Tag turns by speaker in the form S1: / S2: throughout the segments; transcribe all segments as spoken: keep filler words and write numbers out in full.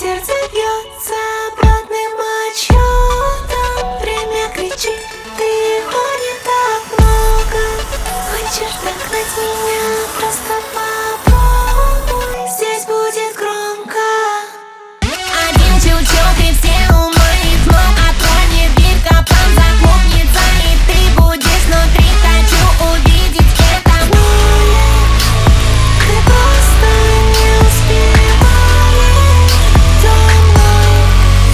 S1: сердце бьется обратным отсчетом. Время кричит, ты его не так много. Хочешь догнать меня, просто попробуй. Здесь будет громко.
S2: Один чучок и все у моих ног. Открой мне дверь, капкан захлопнется, и ты будешь внутри. Хочу увидеть это.
S1: Ты просто не успеваешь за мной.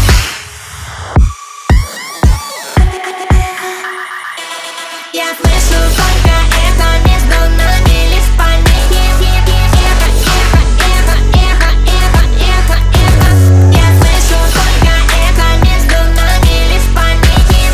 S2: Я слышу только это между нами, лишь помехи. Эхо, эхо, эхо, эхо, эхо, эхо, эхо. Я слышу только это между нами, лишь помехи.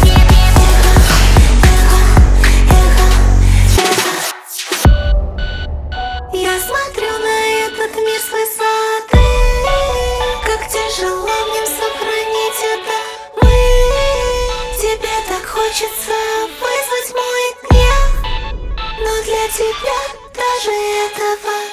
S1: Я смотрю на этот мир с высоты. Как тяжело в нем сохранить это мы. Тебе так хочется вызвать мой гнев, но для тебя даже этого